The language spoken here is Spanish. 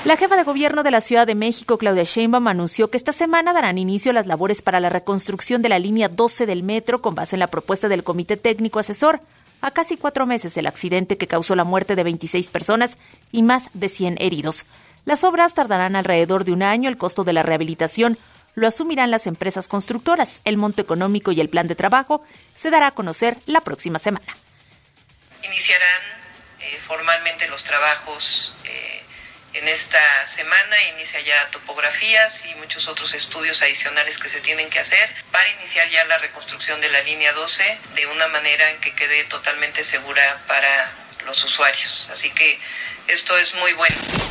La jefa de gobierno de la Ciudad de México, Claudia Sheinbaum, anunció que esta semana darán inicio a las labores para la reconstrucción de la línea 12 del metro con base en la propuesta del Comité Técnico Asesor, a casi 4 meses del accidente que causó la muerte de 26 personas y más de 100 heridos. Las obras tardarán alrededor de un año. El costo de la rehabilitación lo asumirán las empresas constructoras. El monto económico y el plan de trabajo se dará a conocer la próxima semana. Iniciarán formalmente los trabajos en esta semana. Inicia ya topografías y muchos otros estudios adicionales que se tienen que hacer para iniciar ya la reconstrucción de la línea 12 de una manera en que quede totalmente segura para los usuarios. Así que esto es muy bueno.